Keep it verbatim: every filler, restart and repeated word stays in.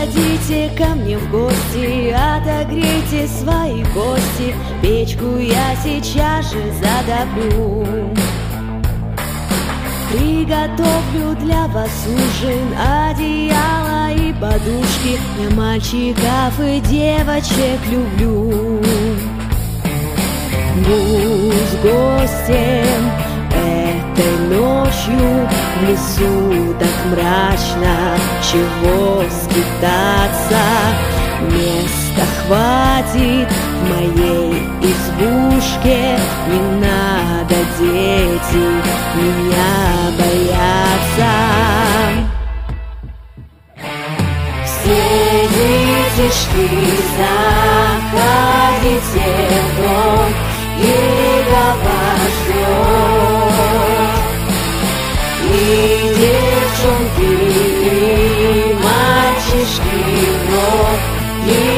Заходите ко мне в гости, отогрейте свои кости, печку я сейчас же задоблю. Приготовлю для вас ужин, одеяло и подушки. Я мальчиков и девочек люблю. Ну, с гостем этой ночью в лесу так мрачно, чего скитаться? Места хватит в моей избушке, не надо, дети, меня бояться. Все детишки, заходите в дом, Егова ждет. И девчонки, и мальчишки, но и